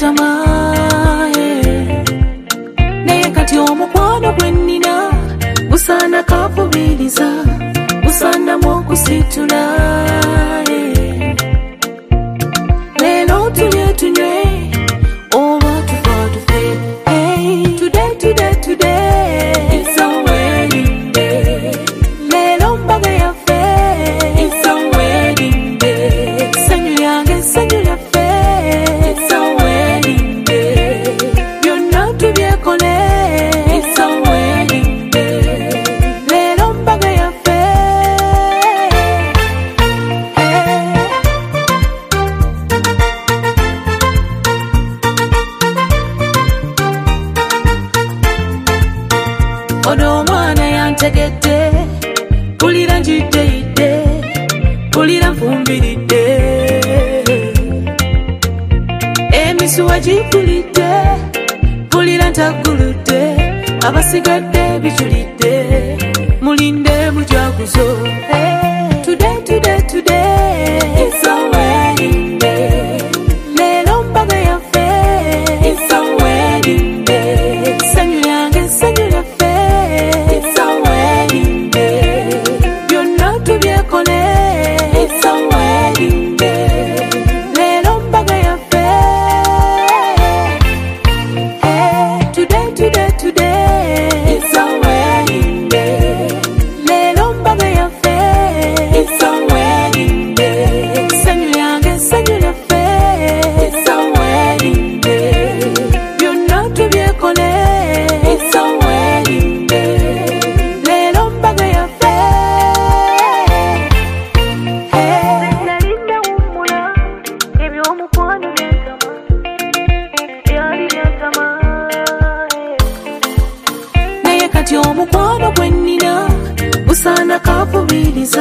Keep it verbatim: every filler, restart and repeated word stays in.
byentama naye kati omukwano gwe nnina gusaana kakubiriza gusaanamu okusitula leero tulye tunywe oba tufa tufe today today today it's a wedding day leero mbaga yaffe it's a wedding day sanyu lyange sanyu lyaffe it's a wedding day byonna tubyekole it's a wedding day leero mbaga yaffe ono omwana yantegedde pulira njiddeidde pulira nfumbiridde emisuwa gipulidde pulira ntagguludde abasigadde biculidde mulinde mujaguzo today today today it's a wedding day leero mbaga yaffe it's a wedding day sanyu lyange sanyu lyaffe it's a wedding day byonna tubyekole it's a wedding day leero mbaga yaffe today today today it's a wedding day leero mbaga yaffe it's a wedding day sanyu lyange sanyu lyaffe it's a wedding day byonna tubyekole it's a wedding day leero mbaga yaffe nalinda wummula ebyomukwano byentama byali byentama naye kati omukwano gwe nnina gusaana kakubiriza